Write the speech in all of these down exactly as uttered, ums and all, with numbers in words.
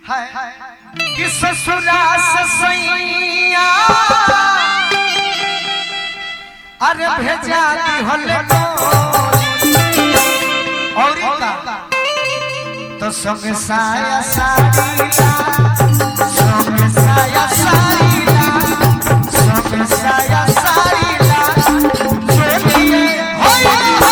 कि ससुरा ससैया अरे भेजा दी होले और का तो संग साया सारीला संग साया सारीला संग साया सारीला चलिए होय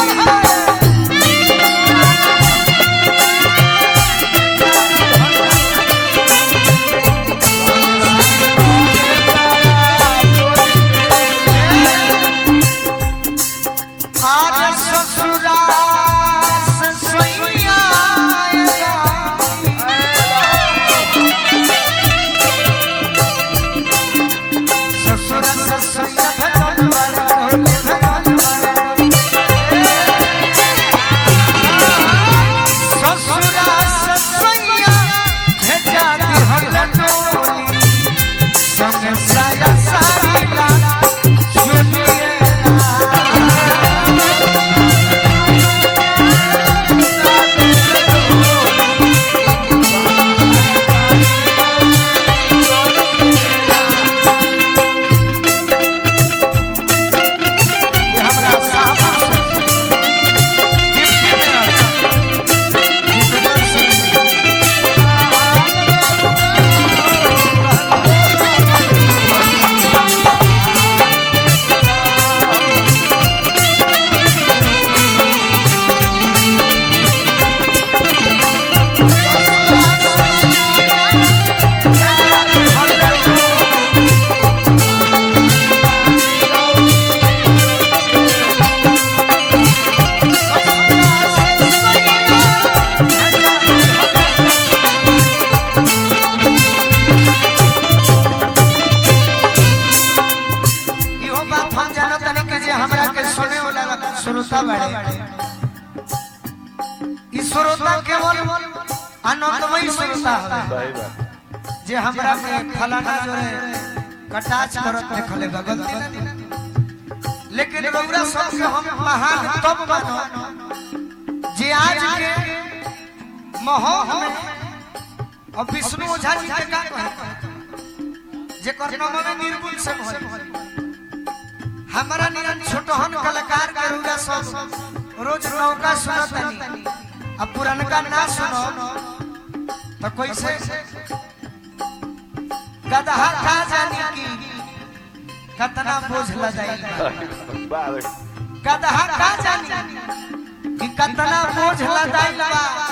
आनंदमय श्रोता है जे हमरा में फलाना जो है कटाच करत देखले गलती नहीं लेकिन रउरा सब के हम महान तब मानो जे आज के महोह में और विष्णु ओझा जी के का कहे जे कर नाम में निर्गुण से भरे हमरा निरन छोटहन कलाकार के रउरा सब रोज नौका सुनतनी अब पुरानका ना सुनो तो कैसे गदहा का जानी की कितना बोझ ल जाएगा गदहा का जानी कि कितना बोझ ल जाएगा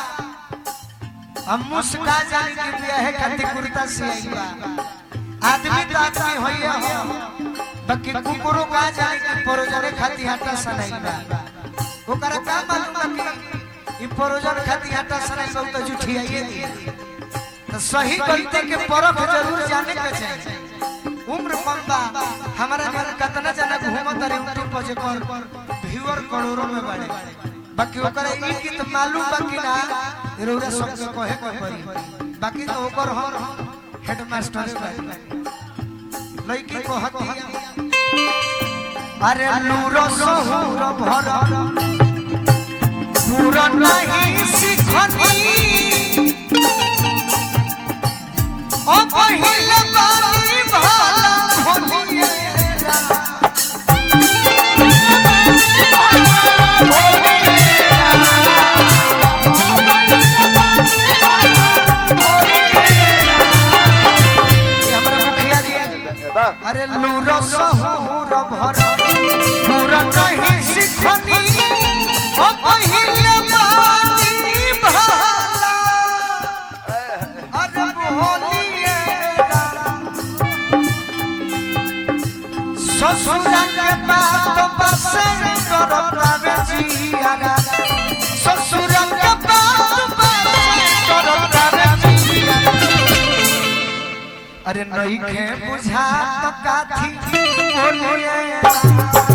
हम मुस्का जानी कि बियाह कति कुर्ता से आईबा आदमी तो आदमी होइए हो बाकी कुकुरो का जानी कि परोजने खाती हटा सनाईबा ओकरा का मालूम कि ई परोजन खाती हटा सनाई बहुत झूठी आइए दी तो सही गलती के परख जरूर जाने के चाहिए उम्र कम बा हमारा घर कितना जना घूमत रे यूट्यूब पर जे पर व्यूअर करोड़ों में बढ़े बाकी ओकरा ई की तो मालूम बा कि ना रउरा सब के कहे के पड़ी बाकी तो ओकर हम हेडमास्टर बा लड़की को हती अरे नूरो सोहर भर पूरा नहीं सिखनी ओ पहिले बारी भाला भोलिएरा अरे लूरो सहूर भर पूरा नहीं सिखनी ओ पहिले बारी भाला अरे भोलिएरा ससुर के बात बसे करतावे जियारा ससुर के बात बसे करतावे जियारा अरे नहीं के बुझा तो काथी बोलिए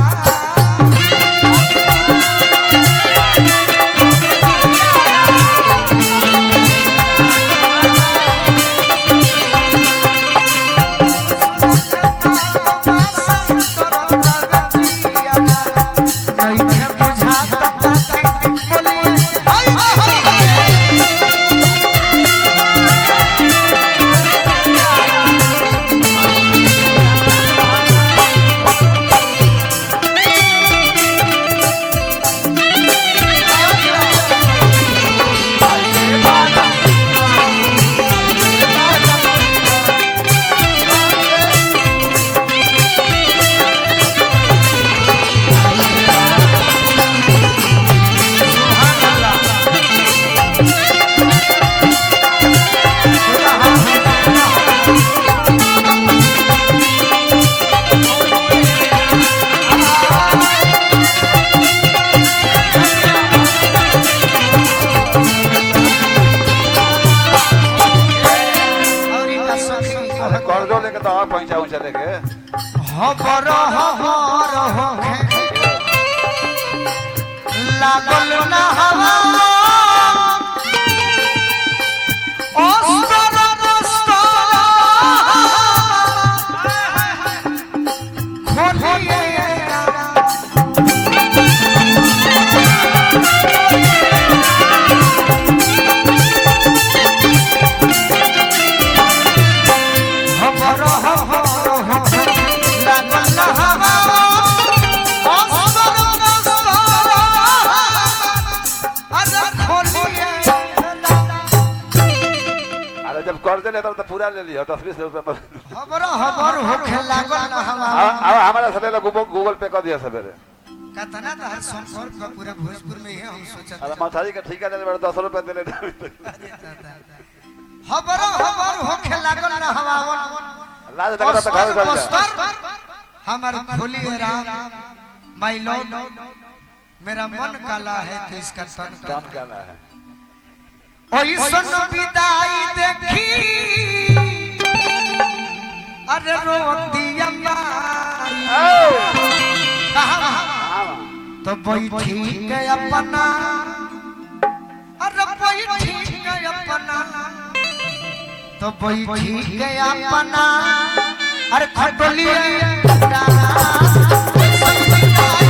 के तो और पहुंचाऊं चले के हबर हबर होखे लागल ना हवा ओस्तर ओस्तर खोलिए हबर हबर होखे लागल ना हवा ओस्तर ओस्तर अरे खोलिए अरे जब कर्ज लेता तो पूरा ले लिया दस बीस रुपए पर हबर हबर होखे लागल ना हवा अब हमारा सवेरे गूगल पे कर दिया सवेरे कतना तो हर संपर्क का पूरा भोजपुर में है हम सोचत अरे मछली का ठेका ले बड़ा दस रुपए दे ले हबर हबर होखे लागल ना हवा लाज लगा तो घर चल जा हमार खोलिए राम माय लॉर्ड मेरा मन काला है तो इसका तन काम करना है ओई सन विदाई देखी अरे रोती अम्माई कहां तो बैठी के अपना अरे बैठी के अपना तो बैठी के अपना अरे खटोलिए